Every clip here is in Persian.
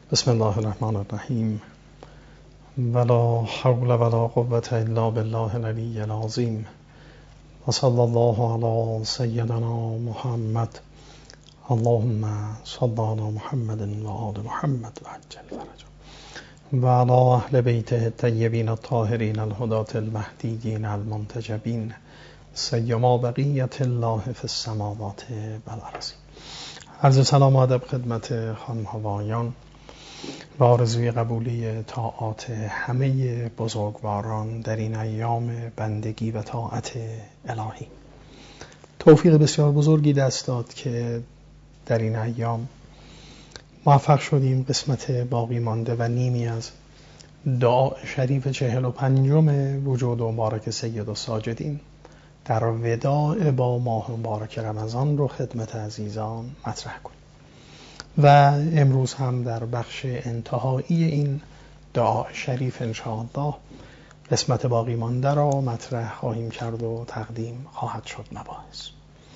بسم الله الرحمن الرحیم ولا حول ولا قوة الا بالله العلی العظیم و صلی الله علی سیدنا محمد اللهم صل علی محمد و آل محمد و عجل فرجهم و علی اهل بیته الطیبین الطاهرین الهداة المهدیین المنتجبین سیما بقیت الله فی السماوات و الارض. عرض سلام و ادب خدمت خانم هوایان و آرزوی قبولی طاعات همه بزرگواران در این ایام بندگی و طاعت الهی. توفیق بسیار بزرگی دست داد که در این ایام موفق شدیم قسمت باقی مانده و نیمی از دعا شریف 45 وجود مبارک سید الساجدین در وداع با ماه مبارک رمضان رو خدمت عزیزان مطرح کنیم و امروز هم در بخش انتهایی این دعا شریف انشاءالله قسمت باقی مانده را مطرح خواهیم کرد و تقدیم خواهد شد مباحث.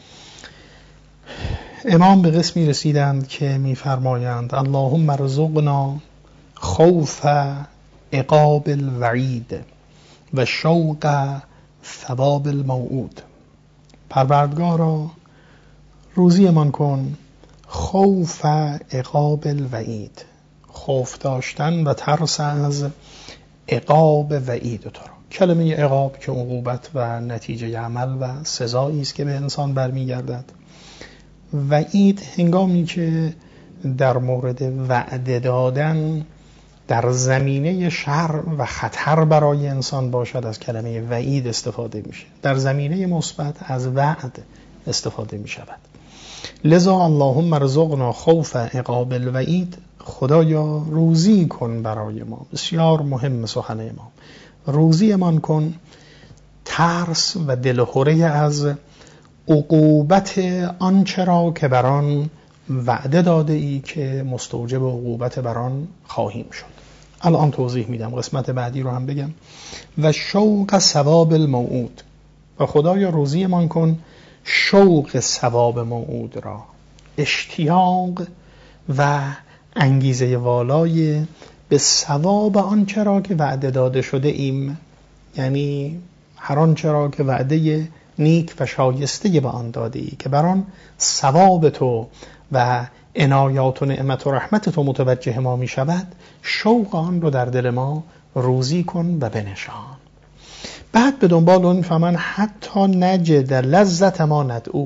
امام به قسمی رسیدند که می‌فرمایند اللهم ارزقنا خوف عقاب الوعید و شوق ثواب الموعود. پروردگارا روزیمان کن خوف عقاب الوعید، خوف داشتن و ترس از عقاب وعید تو را. کلمه عقاب که عقوبت و نتیجه عمل و سزایی است که به انسان برمیگردد. وعید هنگامی که در مورد وعده دادن در زمینه شر و خطر برای انسان باشد از کلمه وعید استفاده میشه، در زمینه مثبت از وعد استفاده می شود. لذا اللهم ارزقنا خوف عقاب الوعید، خدایا روزی کن برای ما، بسیار مهم سخن امام، روزی من کن ترس و دلهره از عقوبت آنچه را که بر آن وعده داده ای که مستوجب عقوبت بر آن خواهیم شد. الان توضیح میدم، قسمت بعدی رو هم بگم. و شوق ثواب الموعود، و خدایا روزی من کن شوق ثواب موعود را، اشتیاق و انگیزه والای به ثواب آنچه را که وعده داده شده ایم، یعنی هر آنچه را که وعده نیک و شایسته به آن داده ای که بر آن ثواب تو و عنایات و نعمت و رحمت تو متوجه ما می شود، شوق آن رو در دل ما روزی کن و بنشان. بعد به دنبال اون فمن حتی نجد لذت ما ندعوک،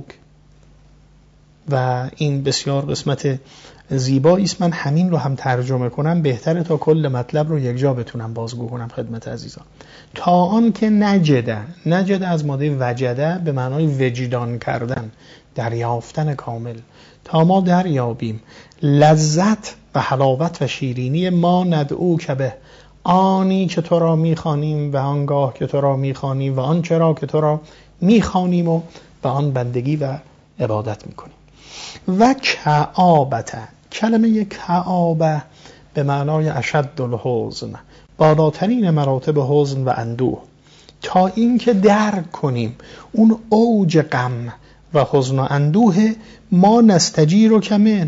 و این بسیار قسمت زیبایی است. من همین رو هم ترجمه کنم بهتره تا کل مطلب رو یک جا بتونم بازگو کنم خدمت عزیزان. تا آن که نجد از ماده وجده به معنای وجدان کردن، دریافتن کامل، تا ما دریابیم لذت و حلاوت و شیرینی ما ندعوک به، آنی که تو را میخوانیم و آنگاه که تو را میخوانیم و آنچه را که تو را میخوانیم و به آن بندگی و عبادت میکنیم. و کعابت، کلمه کعابه به معنای اشد الحزن، بالاترین مراتب حزن و اندوه، تا این که درک کنیم اون اوج غم و حزن و اندوه ما نستجیر کمن،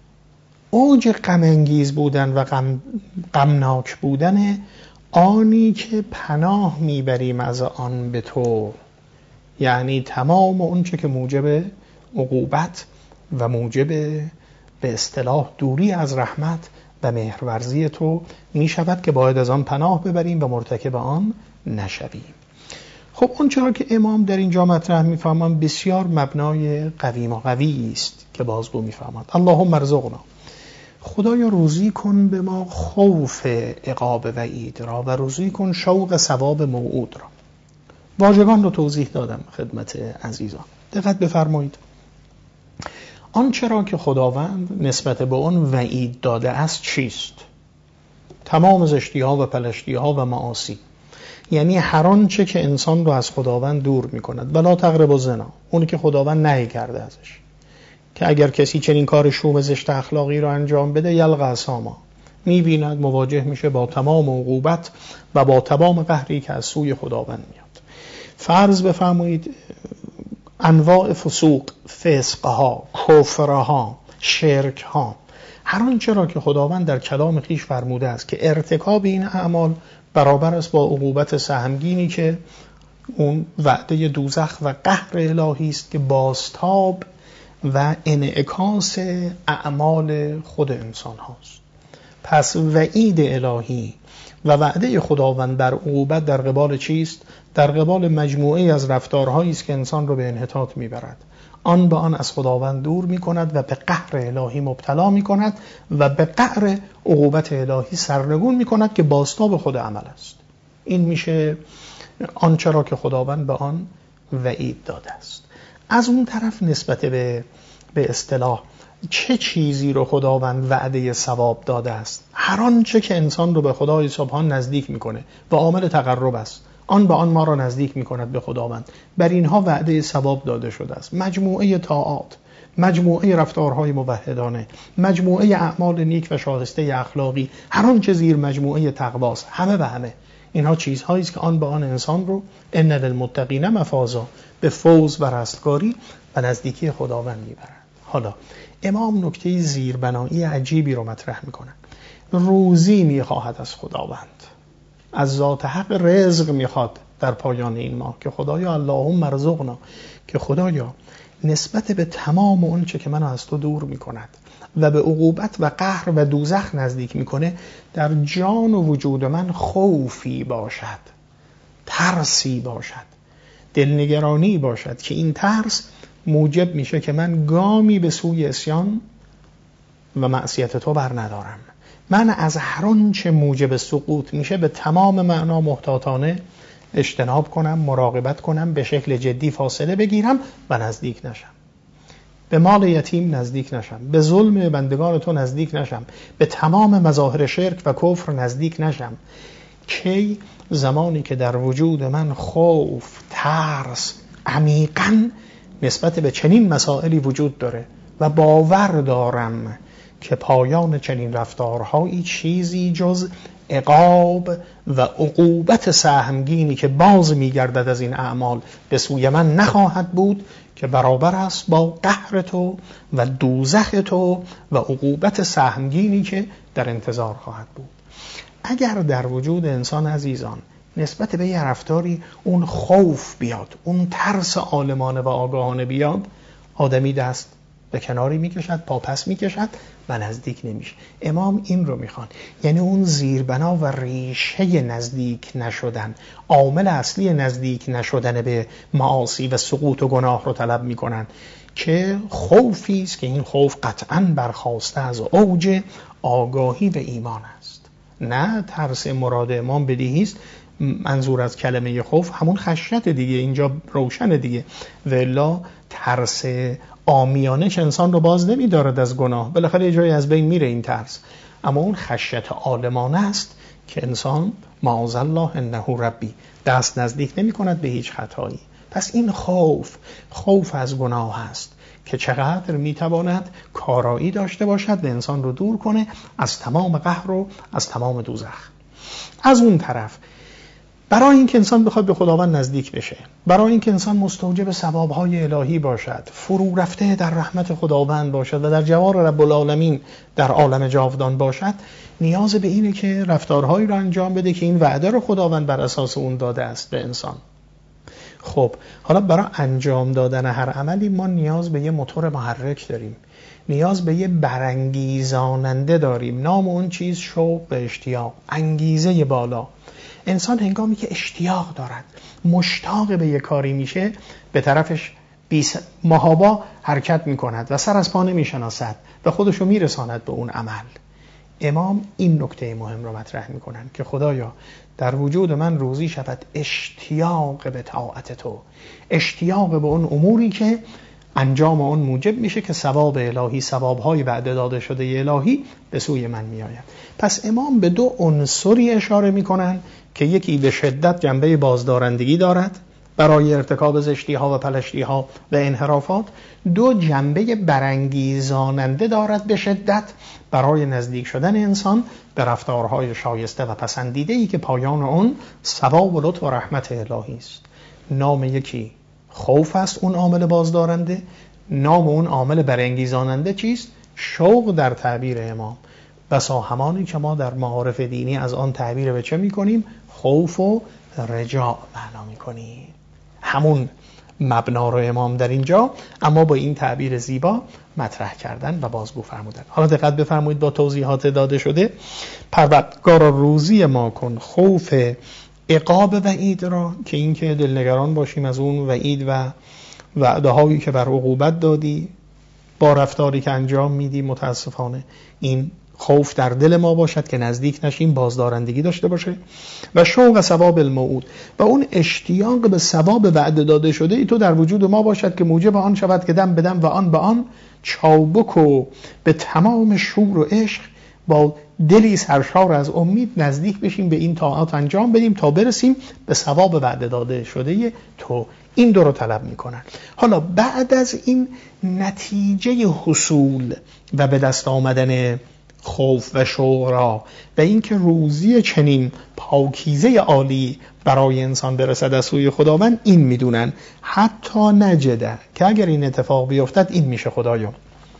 اوج غم انگیز بودن و غمناک بودن آنی که پناه میبریم از آن به تو، یعنی تمام اونچه که موجب عقوبت و موجب به اصطلاح دوری از رحمت و مهرورزی تو می شود که باید از آن پناه ببریم و مرتکب آن نشویم. خب اون چرا که امام در اینجا مطرح می‌فرمایند بسیار مبنای قویم و قوی است که بازگو می‌فرمایند اللهم ارزقنا، خدایا روزی کن به ما خوف عقاب وعید را و روزی کن شوق ثواب موعود را. واژگان رو توضیح دادم خدمت عزیزان، دقت بفرمایید. آنچه را که خداوند نسبت به اون وعید داده است چیست؟ تمام زشتی‌ها و پلشتی‌ها و معاصی، یعنی هر آنچه که انسان رو از خداوند دور می‌کند. بلا تقربوا زنا، اونی که خداوند نهی کرده ازش، که اگر کسی چنین کار شوم زشت اخلاقی رو انجام بده یلقى اثاما، می‌بیند مواجه میشه با تمام عقوبت و با تمام قهری که از سوی خداوند میاد. فرض بفرمایید انواع فسوق، فسقها، کفرها، شرکها هر آنچه را که خداوند در کلام خویش فرموده است که ارتکاب این اعمال برابر است با عقوبت سهمگینی که اون وعده دوزخ و قهر الهی است که بازتاب و انعکاس اعمال خود انسان هاست. پس وعید الهی و وعده خداوند بر عقوبت در قبال چیست؟ در قبال مجموعه از رفتارهایی است که انسان رو به انحطاط میبرد، آن به آن از خداوند دور میکند و به قهر الهی مبتلا میکند و به قهر عقوبت الهی سرنگون میکند که بازتاب خود عمل است. این میشه آنچه را که خداوند به آن وعید داده است. از اون طرف نسبت به اصطلاح چه چیزی رو خداوند وعده ثواب داده است؟ هر آنچه که انسان رو به خدای سبحان نزدیک میکنه و عامل تقرب است، آن به آن ما را نزدیک میکند به خداوند. بر اینها وعده ثواب داده شده است. مجموعه طاعات، مجموعه رفتارهای موحدانه، مجموعه اعمال نیک و شایسته اخلاقی، هر آنچه زیر مجموعه تقواست، همه و همه اینها چیزهایی است که آن به آن انسان رو ان للمتقین مفازا به فوز و رستگاری و نزدیکی خداوند میبرد. حالا امام نکته زیربنایی عجیبی رو مطرح میکنن. روزی میخواهد از خداوند، از ذات حق رزق میخواد در پایان این ماه که خدایا اللهم ارزقنا، که خدایا نسبت به تمام اون چه که منو از تو دور میکند و به عقوبت و قهر و دوزخ نزدیک میکنه، در جان و وجود من خوفی باشد، ترسی باشد، دلنگرانی باشد که این ترس موجب میشه که من گامی به سوی عصیان و معصیت تو بر ندارم. من از هر آنچه موجب سقوط میشه به تمام معنا محتاطانه اجتناب کنم، مراقبت کنم، به شکل جدی فاصله بگیرم و نزدیک نشم. به مال یتیم نزدیک نشم، به ظلم بندگان تو نزدیک نشم، به تمام مظاهر شرک و کفر نزدیک نشم. کی؟ زمانی که در وجود من خوف، ترس عمیقاً نسبت به چنین مسائلی وجود داره و باور دارم که پایان چنین رفتارهایی چیزی جز عقاب و عقوبت سهمگینی که باز میگردد از این اعمال به سوی من نخواهد بود، که برابر است با قهر تو و دوزخ تو و عقوبت سهمگینی که در انتظار خواهد بود. اگر در وجود انسان عزیزان نسبت به یه رفتاری اون خوف بیاد، اون ترس عالمانه و آگاهانه بیاد، آدمی دست به کناری میکشد، پاپس میکشد و نزدیک نمیشه. امام این رو میخوان، یعنی اون زیربنا و ریشه نزدیک نشدن، عامل اصلی نزدیک نشدن به معاصی و سقوط و گناه رو طلب میکنن که خوفی است که این خوف قطعاً برخاسته از اوج آگاهی و ایمان است. نه ترس مراد امام بدیهی است. منظور از کلمه خوف همون خشیت دیگه، اینجا روشن دیگه، والا ترس عامیانه که انسان رو باز نمی‌دارد از گناه، بالاخره یه جایی از بین میره این ترس، اما اون خشیت عالمانه است که انسان معاذ الله انه ربی دست نزدیک نمی‌کند به هیچ خطایی. پس این خوف از گناه است که چقدر میتواند کارایی داشته باشد و انسان رو دور کنه از تمام قهر و از تمام دوزخ. از اون طرف برای اینکه انسان بخواد به خداوند نزدیک بشه، برای اینکه انسان مستوجب ثوابهای الهی باشد، فرو رفته در رحمت خداوند باشد و در جوار رب العالمین در عالم جاودان باشد، نیاز به اینه که رفتارهایی رو انجام بده که این وعده رو خداوند بر اساس اون داده است به انسان. خب حالا برای انجام دادن هر عملی ما نیاز به یه موتور محرک داریم، نیاز به یه برانگیزاننده داریم. نام اون چیز شوق و اشتیاق، انگیزه بالا. انسان هنگامی که اشتیاق دارد، مشتاق به یه کاری میشه، به طرفش محابا حرکت میکند و سر از پا نمیشناسد و خودشو میرساند به اون عمل. امام این نکته مهم رو مطرح میکنن که خدایا در وجود من روزی شود اشتیاق به طاعت تو، اشتیاق به اون اموری که انجام اون موجب میشه که ثواب الهی، ثوابهای وعده داده شده الهی به سوی من میآید. پس امام به دو عنصری اشاره میکنن که یکی به شدت جنبه بازدارندگی دارد برای ارتکاب زشتی‌ها و پلشتی‌ها و انحرافات، دو جنبه برانگیزاننده دارد به شدت برای نزدیک شدن انسان به رفتارهای شایسته و پسندیده‌ای که پایان اون ثواب و لطف و رحمت الهی است. نام یکی خوف است، اون عامل بازدارنده. نام اون عامل برانگیزاننده چیست؟ شوق در تعبیر امام بسا همانی که ما در معارف دینی از آن تعبیر به چه میکنیم؟ خوف و رجاء معنا میکنیم. همون مبنا رو امام در اینجا اما با این تعبیر زیبا مطرح کردن و بازگو فرمودن. حالا دقت بفرمایید با توضیحات داده شده، پروردگارا روزی ما کن خوف عقاب وعید را، که این که دلنگران باشیم از اون وعید و وعده هایی که بر عقوبت دادی با رفتاری که انجام میدی، متاسفانه این خوف در دل ما باشد که نزدیک نشیم، بازدارندگی داشته باشه. و شوق ثواب الموعود، و اون اشتیاق به ثواب وعده داده شده ای تو در وجود ما باشد که موجب آن شود که دم بدم و آن به آن چابک و به تمام شور و عشق با دلی سرشار از امید نزدیک بشیم، به این طاعات انجام بدیم تا برسیم به ثواب وعده داده شده تو. این دو رو طلب میکنن. حالا بعد از این نتیجه حصول و به دست آمدن خوف و شوق را و اینکه روزی چنین پاکیزه عالی برای انسان برسد از سوی خداوند، این میدونن حتی نجده، که اگر این اتفاق بیفتد این میشه خدایا،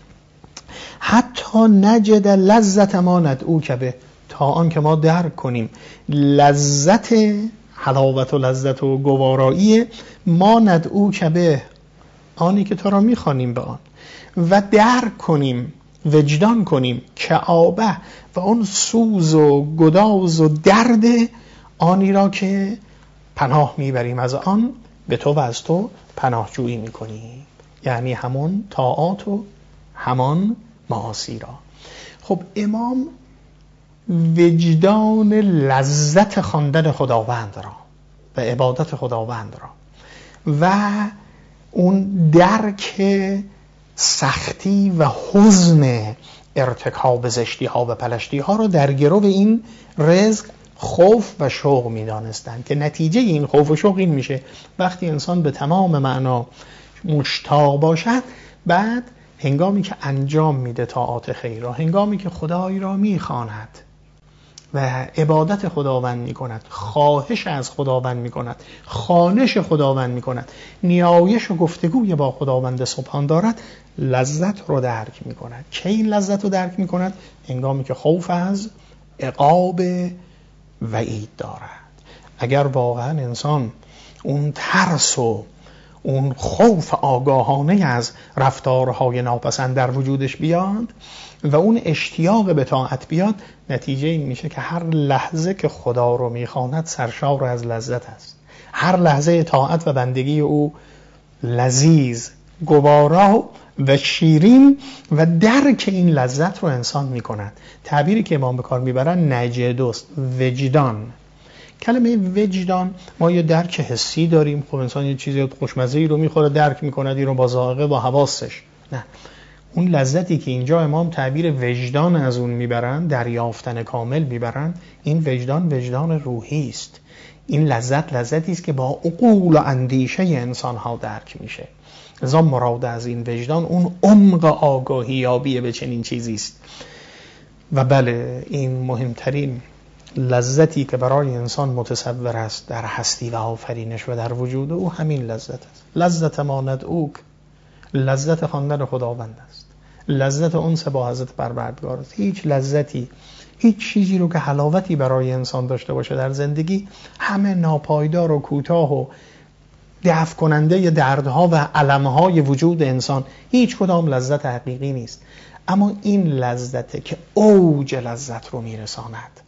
حتی نجده لذت ما ندعو که به، تا آن که ما درک کنیم لذت حلاوت و لذت و گوارایی ما ندعو که به، آنی که تو را میخوانیم به آن، و درک کنیم وجدان کنیم کآبه و اون سوز و گداز و درد آنی را که پناه میبریم از آن، به تو و از تو پناه جویی میکنیم، یعنی همون طاعات و همان معاصی را. خب امام وجدان لذت خواندن خداوند را و عبادت خداوند را و اون درک سختی و حزن ارتکاب زشتی ها و پلشتی ها را در گرو این رزق خوف و شوق می دانستند، که نتیجه این خوف و شوق این میشه وقتی انسان به تمام معنا مشتاق باشد، بعد هنگامی که انجام میده طاعات خیر را، هنگامی که خدای را میخواند و عبادت خداوند میکند، خواهش از خداوند میکند، خوانش خداوند میکند، نیایش و گفتگوی با خداوند سبحان دارد، لذت رو درک میکند. چه این لذت رو درک میکند؟ هنگامی که خوف از عقاب وعید دارد. اگر واقعا انسان اون ترس و اون خوف آگاهانه از رفتارهای ناپسند در وجودش بیاد و اون اشتیاق به طاعت بیاد، نتیجه این میشه که هر لحظه که خدا رو میخواند سرشار از لذت است. هر لحظه طاعت و بندگی او لذیذ، گوارا و شیرین و درک این لذت رو انسان میکند. تعبیری که امام به کار میبرن نجدوست، وجدان. کلمه وجدان، ما یه درک حسی داریم، خب انسان یه چیزی خوشمزه‌ای رو میخوره درک میکنه، این رو با ذائقه با حواسش. نه، اون لذتی که اینجا امام تعبیر وجدان از اون میبرن، دریافتن کامل میبرن، این وجدان وجدان روحی است. این لذتی است که با عقول و اندیشه انسان ها درک میشه. لذا مراد از این وجدان اون عمق آگاهی یابی به چنین چیزی است. و بله، این مهمترین لذتی که برای انسان متصور است در هستی و آفرینش و در وجود او همین لذت است. لذت ما ندعوک، لذت خواندن خداوند است، لذت انس با حضرت پروردگار است. هیچ لذتی، هیچ چیزی رو که حلاوتی برای انسان داشته باشه در زندگی، همه ناپایدار و کوتاه و دفع کننده دردها و المهای وجود انسان، هیچ کدام لذت حقیقی نیست. اما این لذته که اوج لذت رو میرساند.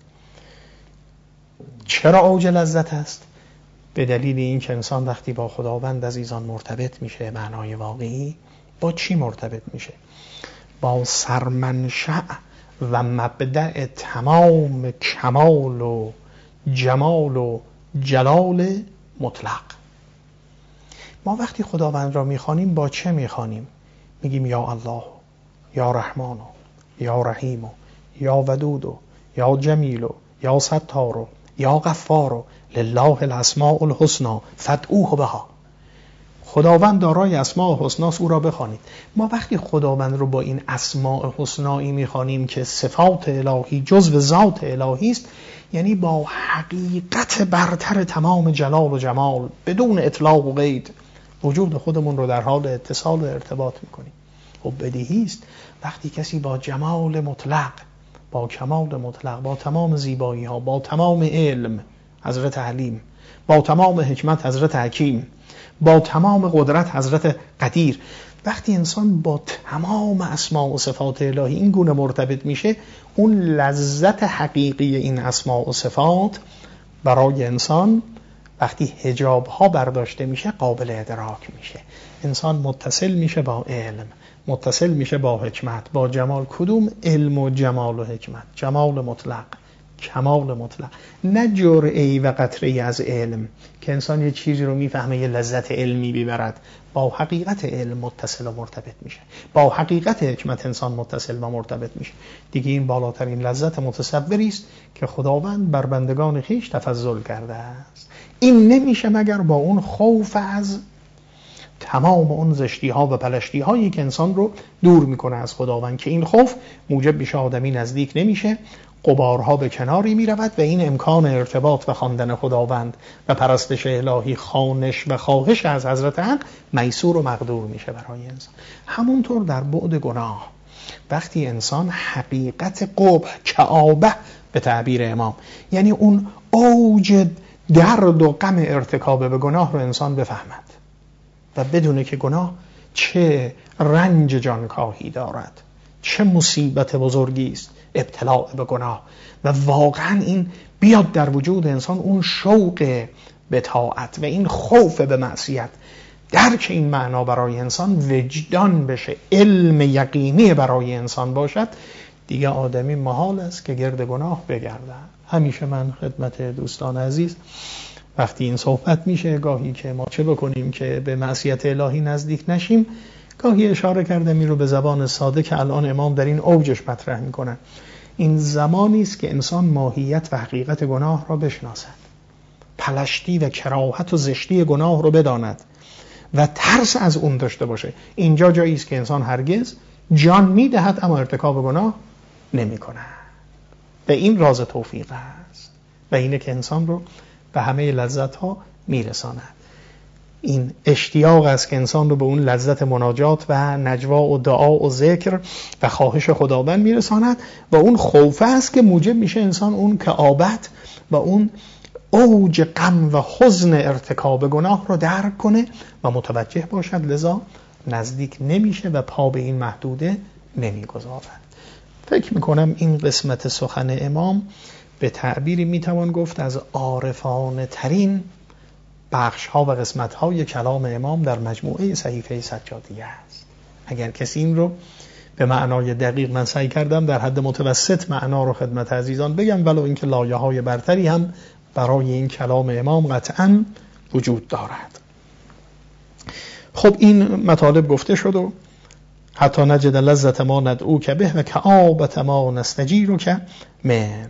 چرا اوج لذت است؟ به دلیل این که انسان وقتی با خداوند عزیزان مرتبط میشه، معنای واقعی با چی مرتبط میشه؟ با سرمنشأ و مبدأ تمام کمال و جمال و جلال مطلق. ما وقتی خداوند را میخوانیم با چه میخوانیم؟ میگیم یا الله، یا رحمان، یا رحیم، یا ودود، یا جمیل، یا ستار، یا غفار، لله الاسماء الحسنى فادعوه بها. خداوند دارای اسماء حسنا، او را بخوانید. ما وقتی خداوند رو با این اسماء حسنایی میخوانیم که صفات الهی جزو ذات الهی است، یعنی با حقیقت برتر تمام جلال و جمال بدون اطلاق و قید وجود خودمون رو در حال اتصال و ارتباط میکنیم. حب بدیهی است وقتی کسی با جمال مطلق، با کمال مطلق، با تمام زیبایی ها، با تمام علم حضرت علیم، با تمام حکمت حضرت حکیم، با تمام قدرت حضرت قدیر، وقتی انسان با تمام اسماء و صفات الهی این گونه مرتبط میشه، اون لذت حقیقی این اسماء و صفات برای انسان وقتی حجاب ها برداشته میشه قابل ادراک میشه. انسان متصل میشه با علم، متصل میشه با حکمت، با جمال. کدوم علم و جمال و حکمت؟ جمال مطلق، کمال مطلق، نه جرعه‌ای و قطره‌ای از علم که انسان یه چیزی رو میفهمه یه لذت علمی بیبرد. با حقیقت علم متصل و مرتبط میشه، با حقیقت حکمت انسان متصل و مرتبط میشه. دیگه این بالاترین لذت متصوری است که خداوند بر بندگان خویش تفضل کرده است. این نمیشه مگر با اون خوف از تمام اون زشتی ها و پلشتی هایی که انسان رو دور میکنه از خداوند، که این خوف موجب میشه آدمی نزدیک نمیشه، غبارها به کناری میرود و این امکان ارتباط و خواندن خداوند و پرستش الهی، خوانش و خواهش از حضرت حق میسور و مقدور میشه برای انسان. همونطور در بعد گناه، وقتی انسان حقیقت قبح، کآبه به تعبیر امام، یعنی اون اوج درد و غم ارتکاب به گناه رو انسان بفهمد و بدونه که گناه چه رنج جانکاهی دارد، چه مصیبت بزرگی است ابتلاع به گناه، و واقعا این بیاد در وجود انسان اون شوق به طاعت و این خوف به معصیت، درک این معنا برای انسان وجدان بشه، علم یقینی برای انسان باشد، دیگه آدمی محال است که گرد گناه بگرده. همیشه من خدمت دوستان عزیز وقتی این صحبت میشه، گاهی که ما چه بکنیم که به معصیت الهی نزدیک نشیم، گاهی اشاره کردم این رو به زبان ساده که الان امام در این اوجش مطرح میکنن. این زمانی است که انسان ماهیت و حقیقت گناه را بشناسد، پلشتی و کراهت و زشتی گناه رو بداند و ترس از اون داشته باشه. اینجا جایی است که انسان هرگز جان میدهد اما ارتکاب گناه نمیکنه. و این راز توفیق است و اینه که انسان رو به همه لذت ها میرساند. این اشتیاق است که انسان رو به اون لذت مناجات و نجوا و دعا و ذکر و خواهش خداوند میرساند، و اون خوف است که موجب میشه انسان اون کآبت و اون اوج غم و حزن ارتکاب گناه رو درک کنه و متوجه باشد، لذا نزدیک نمیشه و پا به این محدوده نمیگذارد. فکر میکنم این قسمت سخن امام به تعبیری میتوان گفت از عارفانه ترین بخش ها و قسمت های کلام امام در مجموعه صحیفه سجادیه است. اگر کسی این رو به معنای دقیق، من سعی کردم در حد متوسط معنا رو خدمت عزیزان بگم، ولو اینکه لایه های برتری هم برای این کلام امام قطعا وجود دارد. خب این مطالب گفته شد و حتی نجد لذت ما ندعو که به و کآبت ما نستجیرو که من،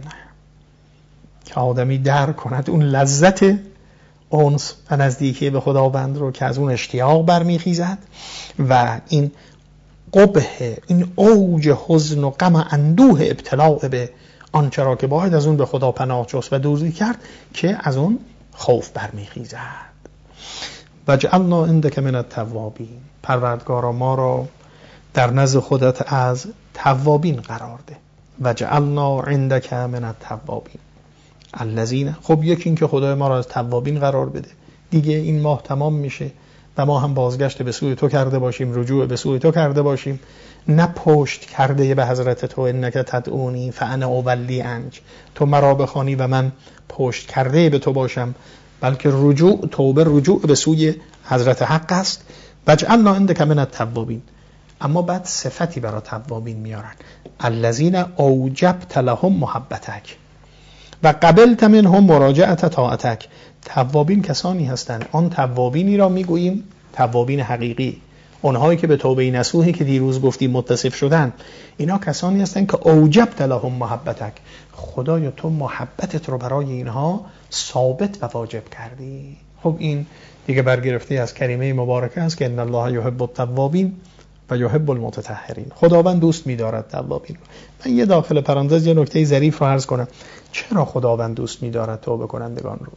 که آدمی درک کند اون لذت انس و نزدیکی به خداوند رو که از اون اشتیاق برمیخیزد و این قبح، این اوج حزن و غم اندوه ابتلاع به آنچه را که باید از اون به خدا پناه جست و دوزی کرد که از اون خوف برمیخیزد. و جعلنا عندک من التوابین، پروردگارا ما را در نزد خودت از توابین قرار ده. و جعلنا عندک من التوابین الذین، خب یکی این که خدای ما را از توابین قرار بده، دیگه این ماه تمام میشه و ما هم بازگشت به سوی تو کرده باشیم، رجوع به سوی تو کرده باشیم، نه پشت کرده به حضرت تو، انک تدعونی فانا اولی انج، تو مرا بخوانی و من پشت کرده به تو باشم، بلکه رجوع، توبه، رجوع به سوی حضرت حق است. وجعلنا عندک من التوابین، اما بعد صفتی برای توابین میارن، الذین اوجبت لهم محبتک و قبلت منهم مراجعت طاعتک. توابین کسانی هستند، آن توابینی را میگوییم توابین حقیقی، اونهایی که به توبه نصوحی که دیروز گفتیم متصف شدن، اینا کسانی هستند که اوجبت لهم محبتک، خدایا تو محبتت رو برای اینها ثابت و واجب کردی. خب این دیگه برگرفته از کریمه مبارکه است که ان الله یحب التوابین و یحب المتطهرین، خداوند دوست می‌دارد توابین. من یه داخل پرانتز یه نکته ظریف رو عرض کنم. چرا خداوند دوست می‌دارد توبه کنندگان رو؟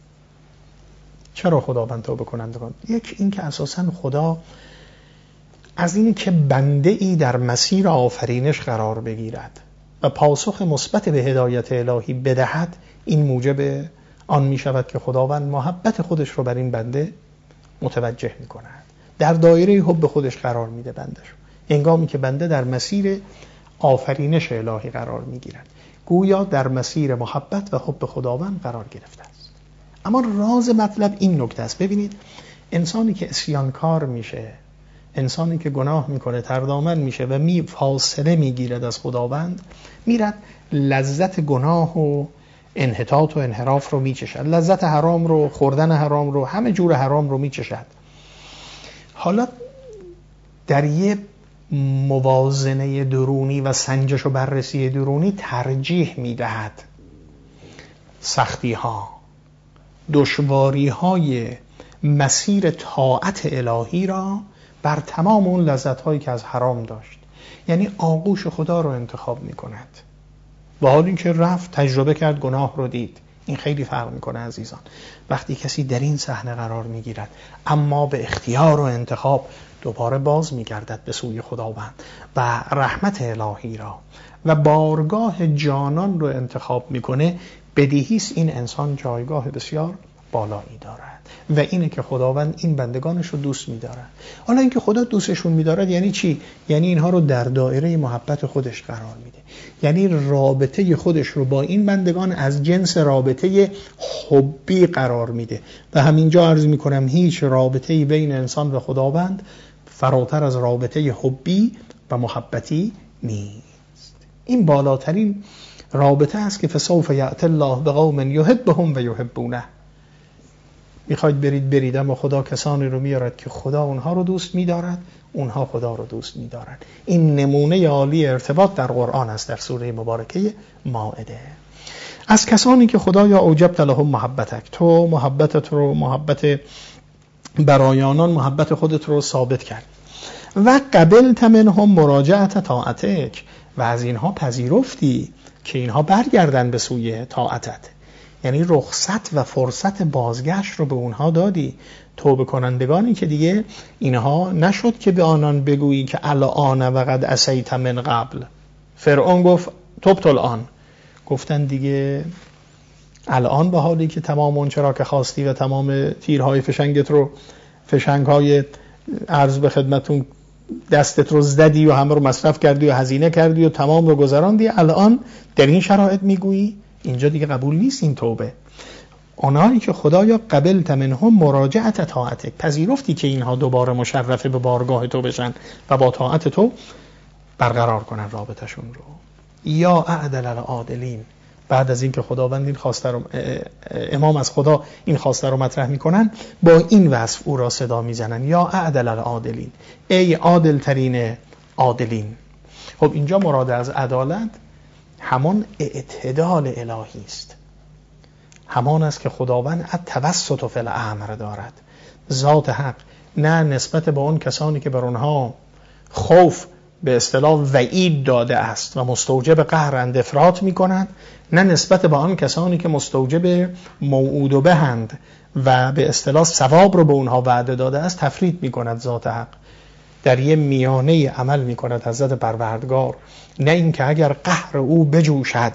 چرا خداوند توبه کنندگان؟ یک این که اساساً خدا از این که بنده ای در مسیر آفرینش قرار بگیرد و پاسخ مثبت به هدایت الهی بدهد، این موجب آن می شود که خداوند محبت خودش رو بر این بنده متوجه می کند، در دایره حب خودش قرار میده بندش، هنگامی که بنده در مسیر آفرینش الهی قرار می گیرد، گویا در مسیر محبت و حب خداوند قرار گرفته است. اما راز مطلب این نکته است. ببینید، انسانی که عصیانکار میشه، انسانی که گناه میکنه، تردامن میشه و فاصله میگیرد از خداوند، میرد لذت گناه و انحطاط و انحراف رو میچشد، لذت حرام رو، خوردن حرام رو، همه جور حرام رو میچشد. حالا در یه موازنه درونی و سنجش و بررسی درونی ترجیح میدهد سختی ها، دشواری های مسیر طاعت الهی را بر تمام اون لذت هایی که از حرام داشت. یعنی آغوش خدا رو انتخاب می کند، با حال این که رفت تجربه کرد، گناه رو دید. این خیلی فرق میکنه عزیزان. وقتی کسی در این صحنه قرار میگیرد اما به اختیار و انتخاب دوباره باز میگردد به سوی خداوند و رحمت الهی را و بارگاه جانان رو انتخاب میکنه، بدیهی است این انسان جایگاه بسیار بالایی دارد و اینه که خداوند این بندگانش رو دوست می‌دارد. حالا اینکه خدا دوستشون می‌دارد یعنی چی؟ یعنی اینها رو در دایره محبت خودش قرار میده، یعنی رابطه خودش رو با این بندگان از جنس رابطه حبی قرار میده و همینجا عرض می‌کنم هیچ رابطه‌ای بین انسان و خداوند فراتر از رابطه حبی و محبتی نیست. این بالاترین رابطه است که فسوف یأتی الله بقوم یحبهم و یحبونه. میخواید برید، اما خدا کسانی رو میارد که خدا اونها رو دوست می‌دارد، اونها خدا رو دوست می‌دارند. این نمونه عالی ارتباط در قرآن است، در سوره مبارکه مائده. از کسانی که خدایا اوجبت لهم محبتک، تو محبتت رو، محبت برای آنان محبت خودت رو ثابت کرد، و قبلت منهم مراجعت طاعتک، و از اینها پذیرفتی که اینها برگردن به سوی طاعتت، یعنی رخصت و فرصت بازگشت رو به اونها دادی. توبه کنندگانی که دیگه اینها نشد که به آنان بگویی که الان و قد عصیت من قبل. فرعون گفت تبت الان، گفتن دیگه الان، به حالی که تمام اون چرا که خواستی و تمام تیرهای فشنگت رو، فشنگهای عرض به خدمتون دستت رو زدی و همه رو مصرف کردی و هزینه کردی و تمام رو گذراندی، الان در این شرایط میگویی؟ اینجا دیگه قبول نیست این توبه. آنهایی که خدایا قبلت منهم مراجعت طاعتک، پذیرفتی که اینها دوباره مشرفه به بارگاه تو بشن و با طاعت تو برقرار کنن رابطشون رو. یا اعدل العادلین، بعد از این که خداوند این خواسته رو، امام از خدا این خواسته رو مطرح میکنن، با این وصف او را صدا میزنن، یا اعدل العادلین، ای عادل ترین عادلین. خب اینجا مراد از عدالت همان اعتدال الهی است، همان است که خداوند التوسط فی الامر دارد. ذات حق نه نسبت به اون کسانی که بر اونها خوف به اصطلاح وعید داده است و مستوجب قهرند افراط می کنند، نه نسبت به آن کسانی که مستوجب موعود و بهند و به اصطلاح ثواب رو به اونها وعده داده است تفرید می کند. ذات حق در یه میانه عمل می کند حضرت پروردگار، نه این که اگر قهر او بجوشد،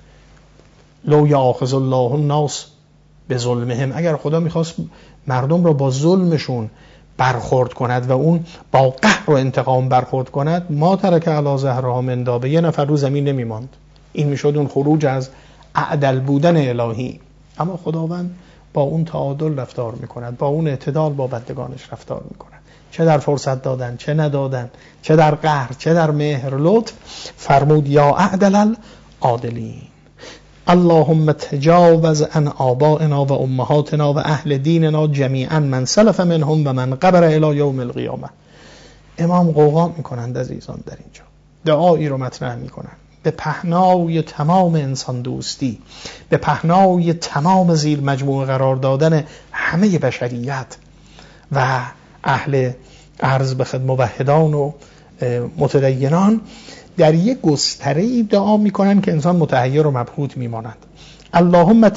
لو یاخذ الله الناس بظلمهم، اگر خدا میخواست مردم را با ظلمشون برخورد کند و اون با قهر و انتقام برخورد کند، ما ترک علی ظهرها من دابه، یه نفر رو زمین نمیماند. این میشد اون خروج از عدل بودن الهی. اما خداوند با اون تعادل رفتار میکند، با اون اعتدال با بندگانش رفتار میکند، چه در فرصت دادن چه ندادن، چه در قهر چه در مهر لطف. فرمود یا اعدل العادلین، اللهم تجاوز عن آبائنا و امهاتنا و اهل دیننا جمیعا من سلف منهم و من قبر الی یوم القیامه. امام قوقا میکنند عزیزان، در اینجا دعایی رو مطرح میکنند به پهنای تمام انسان دوستی، به پهنای تمام زیر مجموعه قرار دادن همه بشریت و اهل عرض به خدمت موحدان و متدینان. در یک گستره دعا میکنن که انسان متحیر و مبهوت میماند. اللهم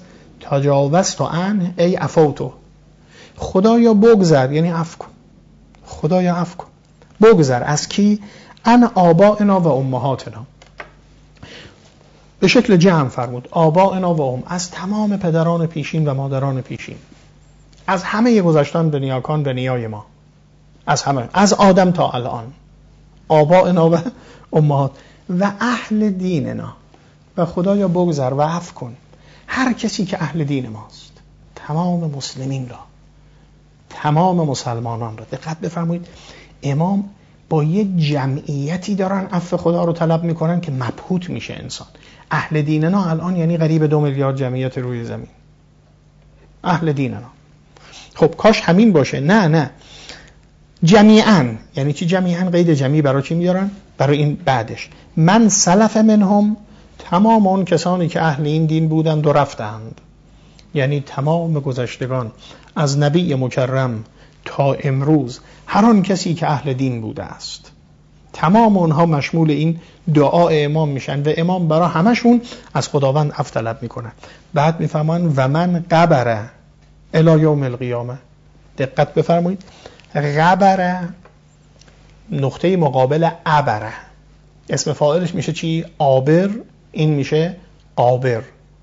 تجاوز تو عن ای عفوتو، خدایا بگذر، یعنی عفو کن، خدایا عفو کن. بگذر از کی؟ ان آبائنا و امهاتنا. به شکل جمع فرمود. آبائنا و از تمام پدران پیشین و مادران پیشین، از همه گذشتن به نیاکان به نیای ما، از همه، از آدم تا الان. آبائنا و امهات و اهل دیننا. و خدایا بگذر و عفو کن هر کسی که اهل دین ماست، تمام مسلمین را، تمام مسلمانان را. دقت بفرمایید امام با یه جمعیتی دارن عفو خدا رو طلب میکنن که مبهوت میشه انسان. اهل دیننا الان یعنی قریب 2 میلیارد جمعیت روی زمین. اهل دیننا. خب کاش همین باشه. نه جمیعاً. یعنی چی جمیعاً؟ قید جمعی برای چی میارن؟ برای این بعدش من سلف منهم، تمام اون کسانی که اهل این دین بودند و رفتند، یعنی تمام گذشتگان از نبی مکرم تا امروز، هر آن کسی که اهل دین بوده است، تمام اونها مشمول این دعای امام میشن و امام برای همشون از خداوند عفو طلب میکنن. بعد میفهمن و من قبره الی یوم القیامه. دقت بفرمایید قبره نقطه مقابل عبره، اسم فاعلش میشه چی؟ عابر. این میشه عابر.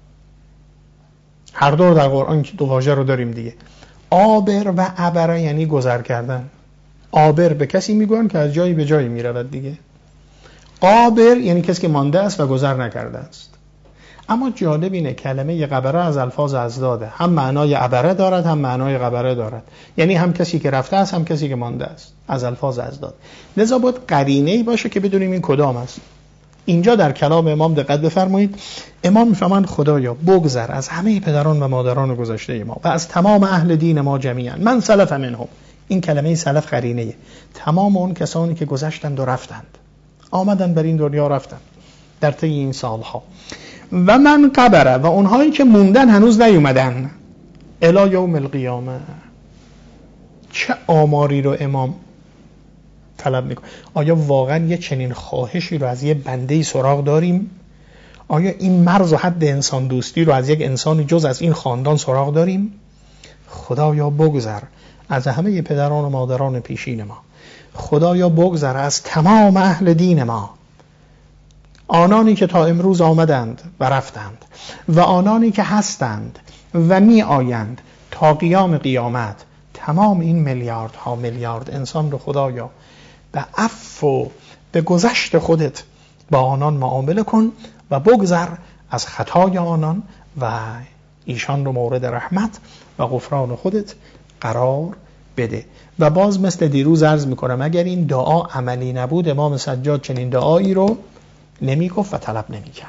هر دو در قرآن که دو واژه رو داریم دیگه. عابر و عبره یعنی گذر کردن. عابر به کسی میگن که از جایی به جایی میرود دیگه. عابر یعنی کسی که مانده است و گذر نکرده است. اما جالب اینه کلمه قبره از الفاظ ازداده، هم معنای عبره دارد هم معنای قبره دارد، یعنی هم کسی که رفته است هم کسی که مانده است، از الفاظ ازداد. لذا باید قرینه‌ای باشه که بدونیم این کدام است. اینجا در کلام امام دقت بفرمایید، امام میفهمند خدایا بگذر از همه پدران و مادران گذشته ما و از تمام اهل دین ما جمیعا، من سلف منهم. این کلمه سلف قرینه‌ای، تمام اون کسانی که گذشتند و رفتند، آمدن بر این دنیا رفتند در طی این سالها، و من قبره و اونهایی که موندن هنوز نیومدن، الی یوم القیامه. چه آماری رو امام طلب میکنه؟ آیا واقعا یه چنین خواهشی رو از یه بنده‌ای سراغ داریم؟ آیا این مرز و حد انسان دوستی رو از یک انسانی جز از این خاندان سراغ داریم؟ خدایا بگذر از همه پدران و مادران پیشین ما، خدایا بگذر از تمام اهل دین ما، آنانی که تا امروز آمدند و رفتند و آنانی که هستند و می آیند تا قیام قیامت، تمام این میلیاردها میلیارد انسان رو خدایا به عفو و به گذشت خودت با آنان معامله کن و بگذر از خطای آنان و ایشان رو مورد رحمت و غفران خودت قرار بده. و باز مثل دیروز عرض میکنم اگر این دعا عملی نبود، امام سجاد چنین دعایی رو نمیگفت و طلب نمیکرد.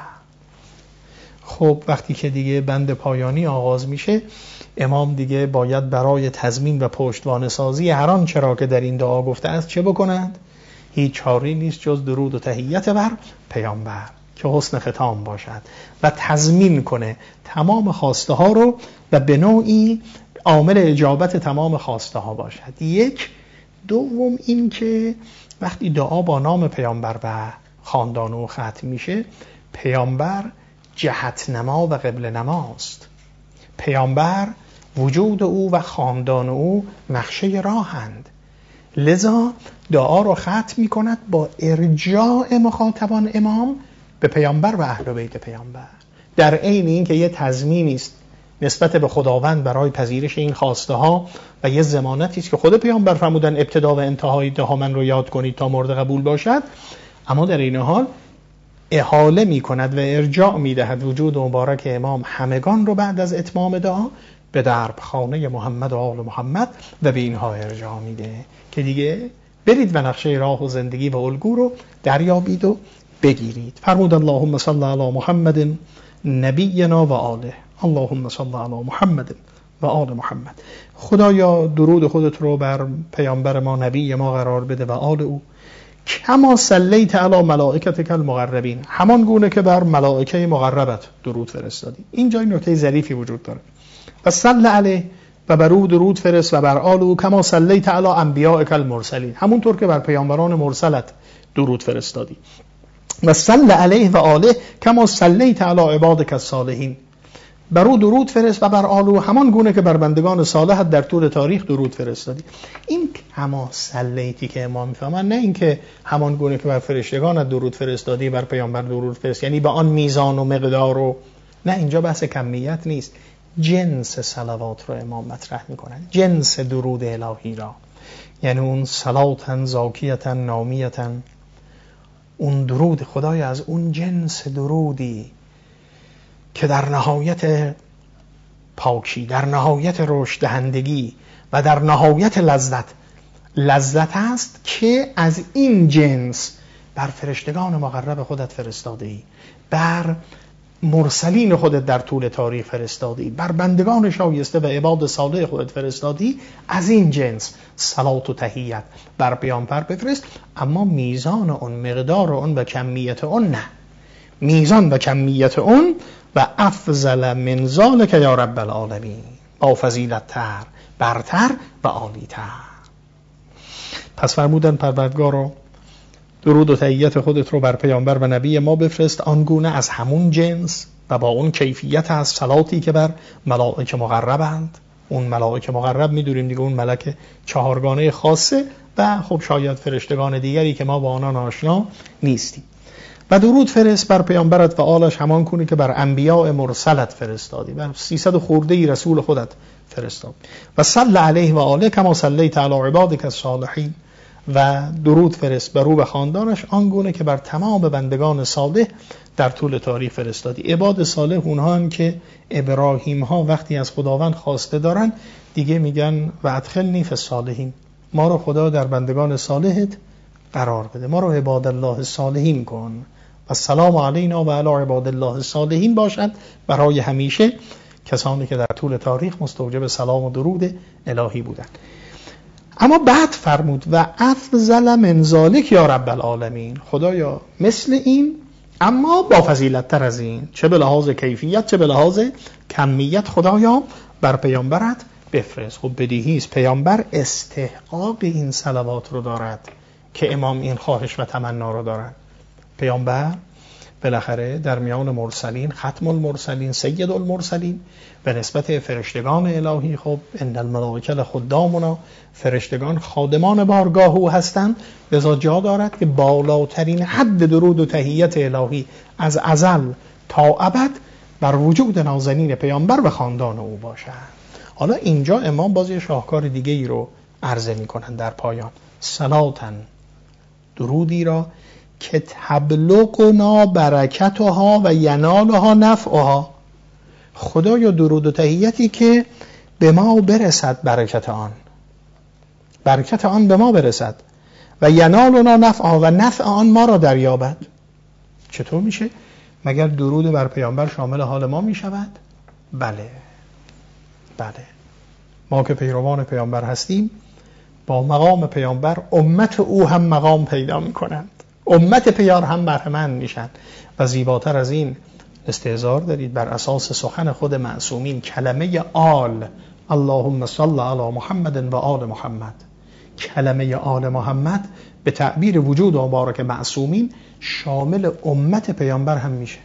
خب وقتی که دیگه بند پایانی آغاز میشه، امام دیگه باید برای تضمین و پشتوانه سازی هر آنچه را که در این دعا گفته است چه بکنند؟ هیچ چاری نیست جز درود و تحیت بر پیامبر که حسن ختام باشد و تضمین کنه تمام خواسته ها رو و به نوعی عامل اجابت تمام خواسته ها باشد. یک. دوم این که وقتی دعا با نام پیامبر و خاندان او ختم میشه، پیامبر جهت نما و قبل نماست. پیامبر وجود او و خاندان او نقشه راهند. لذا دعا رو ختم می کند با ارجاع مخاطبان امام به پیامبر و اهل بیت پیامبر، در عین این که یه تضمینی است نسبت به خداوند برای پذیرش این خواسته ها و یه ضمانتی است که خود پیامبر فرمودن ابتدا و انتهای دعا من رو یاد کنید تا مورد قبول باشد، اما در این حال احاله می کند و ارجاع می دهد وجود مبارک امام همگان رو بعد از اتمام دعا به درب خانه محمد و آل محمد و به اینها ارجاع میده که دیگه برید و نقشه راه و زندگی و الگو رو دریابید و بگیرید. فرمود اللهم صل علی محمد نبینا و آله. اللهم صل علی محمد و آل محمد. خدایا درود خودت رو بر پیامبر ما نبی ما قرار بده و آل او، کما صلیت علی ملائکتک المقربین، همان گونه که بر ملائکه مقربت درود فرستادی. اینجا این نکته ظریفی وجود داره. و صلی علیه و بر او درود فرست و بر آل او کما صلیت علی انبیائک المرسلین، همونطور که بر پیامبران مرسلت درود فرستادی. و صلی علیه و آله کما صلیت علی عبادک الصالحین، بر او درود فرست و بر آل او همان گونه که بر بندگان صالحت در طول تاریخ درود فرستادی. این کما صلیتی که امام میفهمن، نه اینکه همان گونه که بر فرشتگان درود فرستادی بر پیامبر درود فرست، یعنی به آن میزان و مقدار و نه، اینجا بحث کمیت نیست، جنس صلوات رو امام مطرح میکنن، جنس درود الهی را، یعنی اون صلاتن زاکیتن نامیتن، اون درود خدای از اون جنس درودی که در نهایت پاکی، در نهایت رشد دهندگی و در نهایت لذت است که از این جنس بر فرشتگان مقرب خودت فرستاده ای، بر مرسلین خودت در طول تاریخ فرستادی، بر بندگان شایسته و عباد صالح خودت فرستادی، از این جنس صلات و تحیت بر پیامبر بفرست. اما میزان اون، مقدار اون و کمیت اون نه، میزان و کمیت اون و افضل من ذلک یا رب العالمین، با فضیلت تر، برتر و عالی تر. پس فرمودن پروردگارا درود و تحیت خودت رو بر پیامبر و نبی ما بفرست، آنگونه از همون جنس و با اون کیفیت از صلاتی که بر ملائکه مقربند. اون ملائکه مقرب میدونیم دیگه، اون ملک چهارگانه خاصه و خب شاید فرشتگان دیگری که ما با آنان آشنا نیستیم. و درود فرست بر پیامبرت و آلش همان کنی که بر انبیاء مرسلت فرستادی، بر 300 خورده رسول خودت فرستاد. و صلی علیه و آله کما صلیت علی عبادک الصالحین، و درود فرست بر او و خاندانش آنگونه که بر تمام بندگان صالح در طول تاریخ فرستادی. عباد صالح اونها هم که ابراهیم ها وقتی از خداوند خواسته دارن دیگه میگن و ادخلنی فی الصالحین، ما رو خدا در بندگان صالحت قرار بده، ما رو عباد الله الصالحین کن. و السلام علینا و علی عباد الله الصالحین باشد برای همیشه کسانی که در طول تاریخ مستوجب سلام و درود الهی بودند. اما بعد فرمود و افضل من ذلک یا رب العالمین، خدایا مثل این اما با فضیلت تر از این، چه به لحاظ کیفیت چه به لحاظ کمیت، خدایا بر پیامبرت بفرست. خب بدیهی است پیامبر استحقاق این صلوات رو دارد که امام این خواهش و تمنا رو دارد. پیامبر بالاخره در میان مرسلین ختم المرسلین، سید المرسلین، به نسبت فرشتگان الهی خب ان الملائکه لخدامنا، فرشتگان خادمان بارگاه او هستند، لذا جا دارد که بالاترین حد درود و تحیت الهی از ازل تا ابد بر وجود نازنین پیامبر و خاندان او باشد. حالا اینجا امام باز یه شاهکار دیگه ای رو عرضه میکنن در پایان، صلاتن، درودی را که تبلغنا برکتها و ینالها نفعها، خدایا درود و تحیتی که به ما برسد برکت آن به ما برسد و ینالنا نفعها و نفع آن ما را دریابد. چطور میشه؟ مگر درود بر پیامبر شامل حال ما میشود؟ بله، ما که پیروان پیامبر هستیم با مقام پیامبر امت او هم مقام پیدا میکنند، امت پیار هم بهره‌مند میشن. و زیباتر از این استحضار دارید بر اساس سخن خود معصومین، کلمه آل، اللهم صل علی محمد و آل محمد، کلمه آل محمد به تعبیر وجود مبارک معصومین شامل امت پیامبر هم میشه،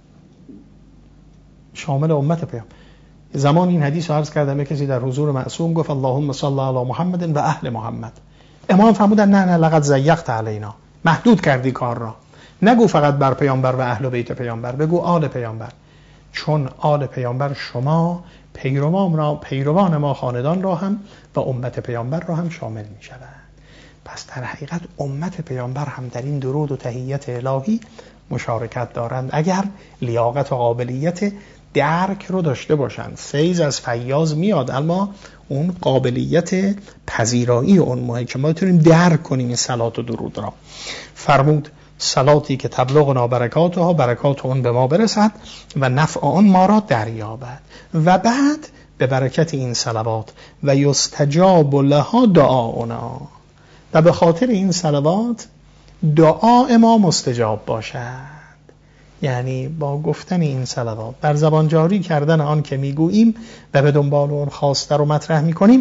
شامل امت پیامبر. زمان این حدیث رو عرض کردم، کسی در حضور معصوم گفت اللهم صل علی محمد و اهل محمد. امام فرمودن نه لقد ضیقت علینا، محدود کردی کار را، نگو فقط بر پیامبر و اهل بیت پیامبر، بگو آل پیامبر، چون آل پیامبر شما پیروان ما خاندان را هم و امت پیامبر را هم شامل می شود. پس در حقیقت امت پیامبر هم در این درود و تحیت الهی مشارکت دارند اگر لیاقت و قابلیت درک رو داشته باشند. فیض از فیاض میاد اما اون قابلیت پذیرایی اون ماهی که ما بتونیم درک کنیم این صلات و درود را. فرمود صلاتی که تبلغنا برکاتها، برکات اون به ما برسد و نفع آن ما را دریابد. و بعد به برکت این صلوات و یستجاب لها دعاؤنا، و به خاطر این صلوات دعا ما مستجاب باشد. یعنی با گفتن این صلوات، بر زبان جاری کردن آن که میگوییم و به دنبال اون خواسته رو مطرح میکنیم،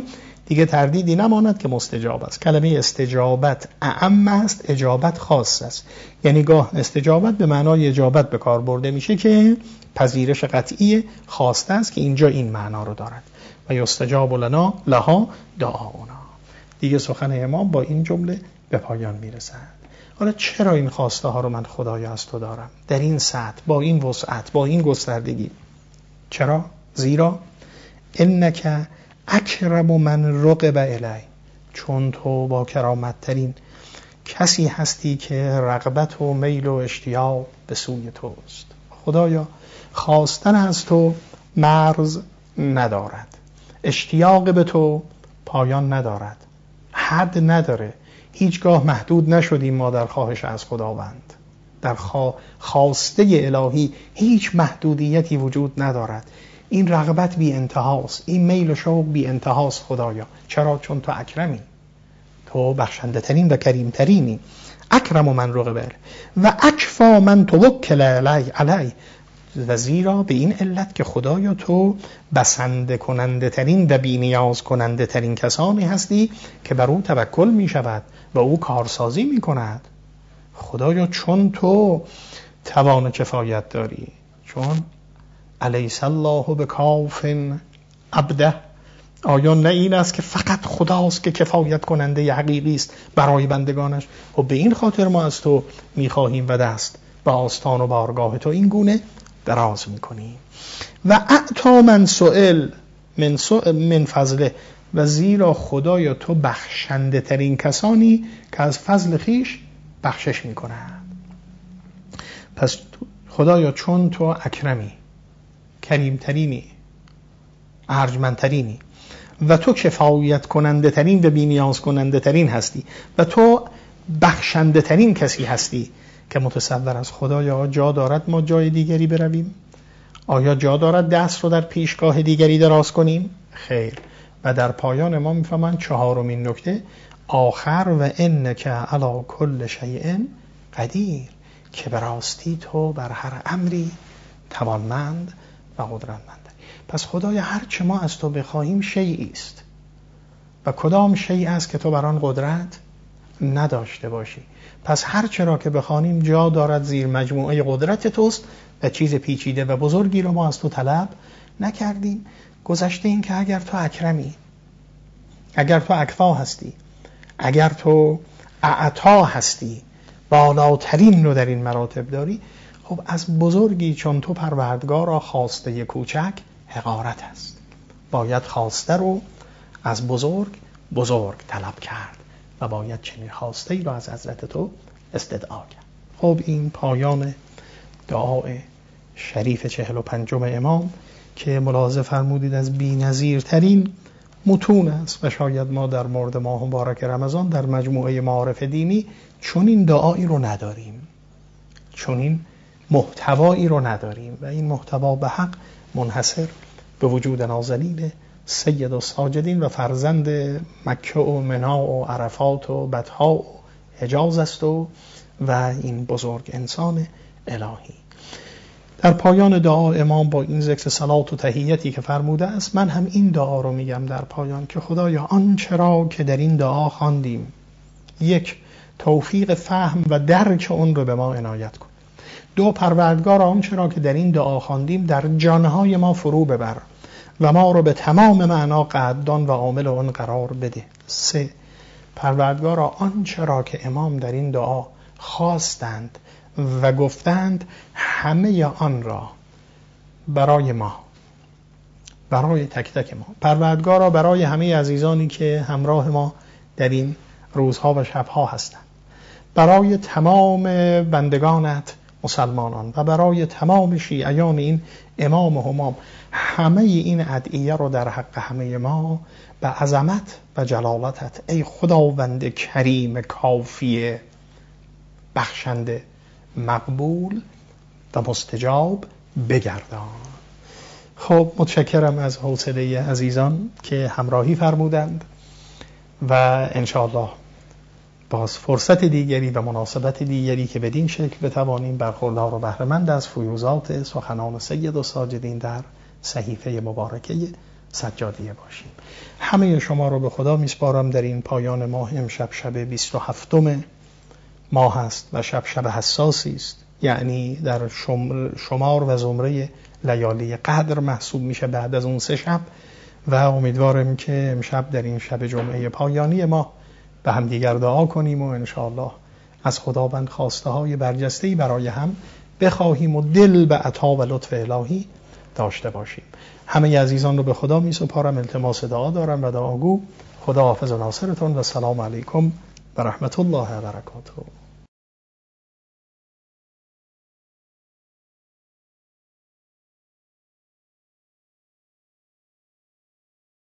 دیگه تردیدی نماند که مستجاب است. کلمه استجابت اعم است، اجابت خاص است. یعنی گاه استجابت به معنای اجابت به کار برده میشه که پذیرش قطعی خواسته است که اینجا این معنا رو دارد. و یستجاب لنا لها دعاؤنا. دیگه سخن امام با این جمله به پایان میرسد. حالا چرا این خواسته ها رو من خدایا از تو دارم در این سطح، با این وسعت، با این گستردگی؟ چرا؟ زیرا انک اکرم من رغب الی، چون تو با کرامت ترین کسی هستی که رغبت و میل و اشتیاق به سوی توست. خدایا خواستن از تو مرز ندارد، اشتیاق به تو پایان ندارد، حد نداره. هیچگاه محدود نشدیم ما در خواهش از خداوند. در خواسته الهی هیچ محدودیتی وجود ندارد. این رغبت بی انتهاست، این میل و شوق بی انتهاست خدایا. چرا؟ چون تو اکرمی، تو بخشنده ترین و کریم ترینی. اکرم من رغب و اکفا من توکل علی، و زیرا به این علت که خدایا تو بسنده کننده ترین و بی نیاز کننده ترین کسانی هستی که بر او توکل می شود و او کارسازی می کند. خدایا چون تو توان کفایت داری، چون الیس الله بکاف عبده، آیا نه این است که فقط خداست که کفایت کننده حقیقی است برای بندگانش؟ و به این خاطر ما از تو می‌خواهیم و دست به آستان و بارگاه تو این گونه دراز می‌کنیم. و اعطا من سئل من فضله، و زیرا خدایا تو بخشنده ترین کسانی که از فضل خیش بخشش می‌کنند. پس خدایا چون تو اکرمی، کریم ترینی، ارجمند ترینی، و تو کفایت کننده ترین و بی نیاز کننده ترین هستی و تو بخشنده ترین کسی هستی که متصور است. خدایا جا دارد ما جای دیگری برویم؟ آیا جا دارد دست رو در پیشگاه دیگری دراز کنیم؟ خیر. و در پایان ما میفهمن چهارمین نکته، آخر و انک علی کل شیء قدیر، که به راستی تو بر هر امری توانمند و قدرتمند. پس خدایا هر چه ما از تو بخواهیم شیئی است، و کدام شیء است که تو بر آن قدرت نداشته باشی؟ پس هر چه را که بخوانیم جا دارد زیر مجموعه قدرت توست و چیز پیچیده و بزرگی رو ما از تو طلب نکردیم. گذشته این که اگر تو اکرمی، اگر تو اکفا هستی، اگر تو اعطا هستی، بالاترین رو در این مراتب داری، خب از بزرگی چون تو پروردگارا خواسته کوچک حقارت است. باید خواسته رو از بزرگ طلب کرد و باید چنین خواسته ای رو از حضرت تو استدعا کرد. خب این پایان دعای شریف 45 امام که ملاحظه فرمودید از بی‌نظیرترین متون است و شاید ما در مورد ماه مبارک رمضان در مجموعه معارف دینی چون این دعایی رو نداریم، چون این محتوایی رو نداریم، و این محتوا به حق منحصر به وجود نازنین سید الساجدین و فرزند مکه و منا و عرفات و بطحا و حجاز است و این بزرگ انسان الهی. در پایان دعا امام با این ذکر صلات و تحیتی که فرموده است، من هم این دعا رو میگم در پایان که خدایا آنچه را که در این دعا خواندیم، یک، توفیق فهم و درک اون رو به ما عنایت کن. دو، پروردگار آنچه را که در این دعا خواندیم در جانهای ما فرو ببر و ما رو به تمام معنا قدردان و عامل اون قرار بده. سه، پروردگار آنچه را که امام در این دعا خواستند و گفتند همه آن را برای ما، برای تک تک ما، پروردگارا برای همه عزیزانی که همراه ما در این روزها و شبها هستند، برای تمام بندگانت مسلمانان و برای تمام شیعیان این امام همام، همه این ادعیه رو در حق همه ما به عظمت و جلالتت ای خداوند کریم کافی بخشنده مقبول و مستجاب بگردان. خب متشکرم از حوصله عزیزان که همراهی فرمودند و انشاءالله باز فرصت دیگری و مناسبت دیگری که بدین شکل بتوانیم برخوردار و بهره‌مند از فیوزات سخنان سید الساجدین در صحیفه مبارکه سجادیه باشیم. همه شما رو به خدا میسپارم. در این پایان ماه امشب شب 27 ماه است و شب حساسی است، یعنی در شمار و زمره لیالی قدر محسوب میشه بعد از اون 3 شب و امیدوارم که امشب در این شب جمعه پایانی ما به هم دیگر دعا کنیم و انشاءالله از خداوند خواسته های برجسته‌ای برای هم بخواهیم و دل به عطا و لطف الهی داشته باشیم. همه عزیزان رو به خدا می سپارم، التماس دعا دارم و دعاگو. خدا حافظ و ناصرتون و سلام علیکم و رحمت الله و برکاته.